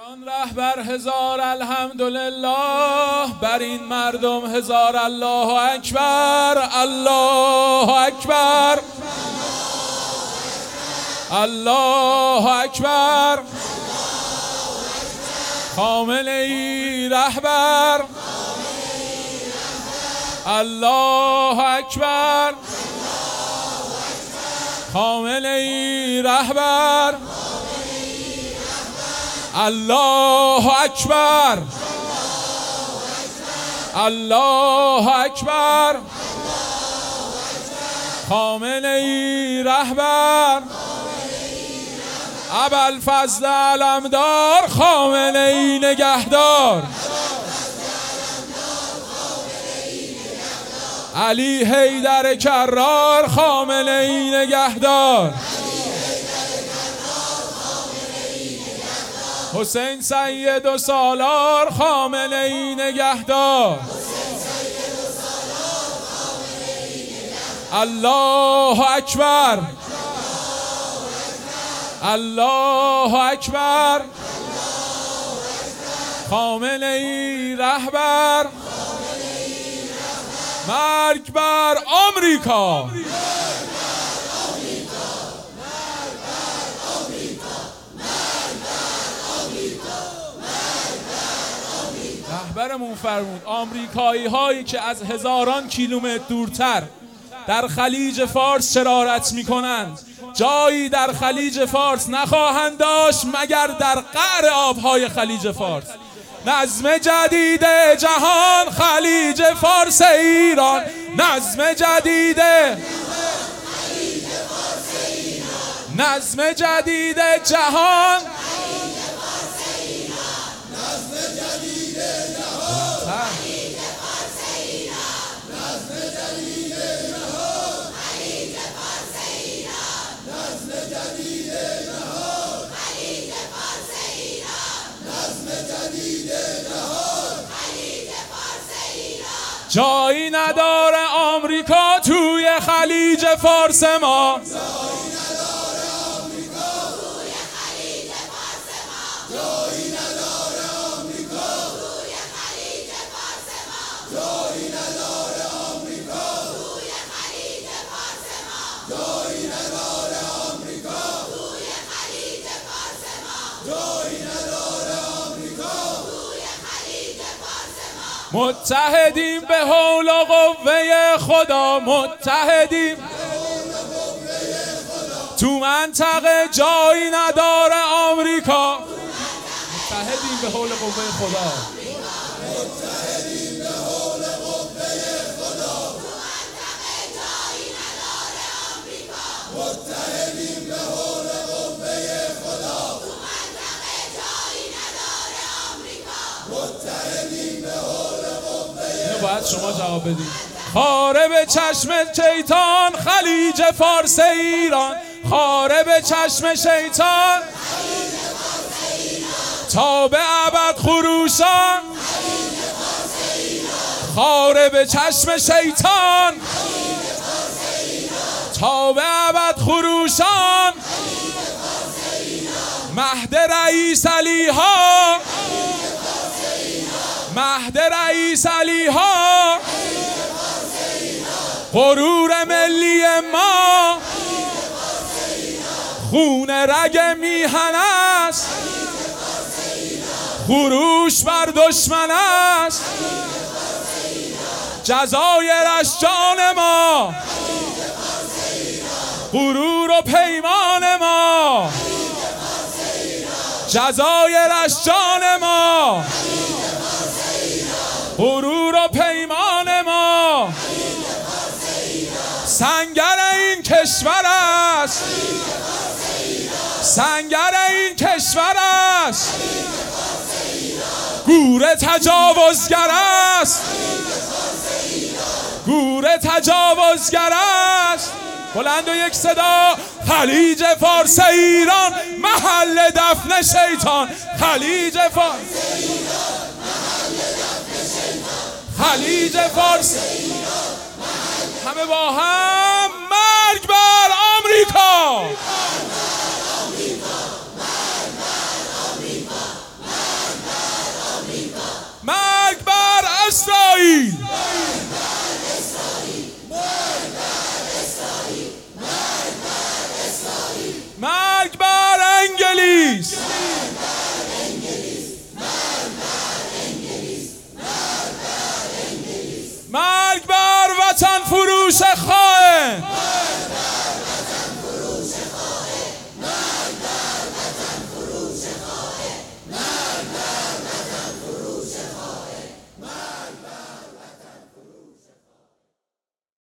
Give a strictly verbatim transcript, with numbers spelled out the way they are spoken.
ایران رهبر هزار الحمدلله، بر این مردم هزار الله اکبر. الله اکبر، الله اکبر. خامنه ای رهبر، الله اکبر. خامنه ای رهبر، الله اکبر، الله اکبر. خامنه ای رهبر، ابوالفضل علمدار. خامنه ای نگهدار، علی حیدر کرار. خامنه ای نگهدار، حسین سید و سالار. خامنه ای نگهدار، الله اکبر، الله اکبر. خامنه ای رهبر، مرگ بر آمریکا. رهبرمون فرمود آمریکایی هایی که از هزاران کیلومتر دورتر در خلیج فارس شرارت می کنند جایی در خلیج فارس نخواهند داشت مگر در قعر آبهای خلیج فارس. نظم جدید جهان، خلیج فارس ایران. نظم جدید نظم جدید جهان، جایی نداره آمریکا توی خلیج فارس ما. متحدیم به حول و قوه خدا، متحدیم تو منطقه جایی نداره آمریکا. متحدیم به حول و قوه خدا، متحدیم به حول و قوه خدا. تو منطقه جایی نداره آمریکا، متحدیم به حول و قوه خدا. تو منطقه جایی نداره آمریکا، متحدیم به حول و قوه. اینو باید شما جواب بدید. خاره به چشم شیطان خلیج فارس ایران، خاره به چشم شیطان تا به ابد خروشان. خاره به چشم شیطان تا به ابد خروشان. مهد رئیس علی ها، مهد رئیس علی ها. غرور ملی ما خون رگ میهن است، خروش بر دشمن است. جزایرش جان ما، غرور و پیمان ما. جزایرش جان ما، غرور و پیمان ما. سنگر این کشور است، سنگر این کشور است. گور تجاوزگر است، گور تجاوزگر است. بلند و یک صدا. خلیج فارس ایران محل دفن شیطان. خلیج فارس ایران محل دفن شیطان. خلیج فارس ایران. همه با هم مرگ بر آمریکا. مرگ بر آمریکا. مرگ بر آمریکا. موشک خائن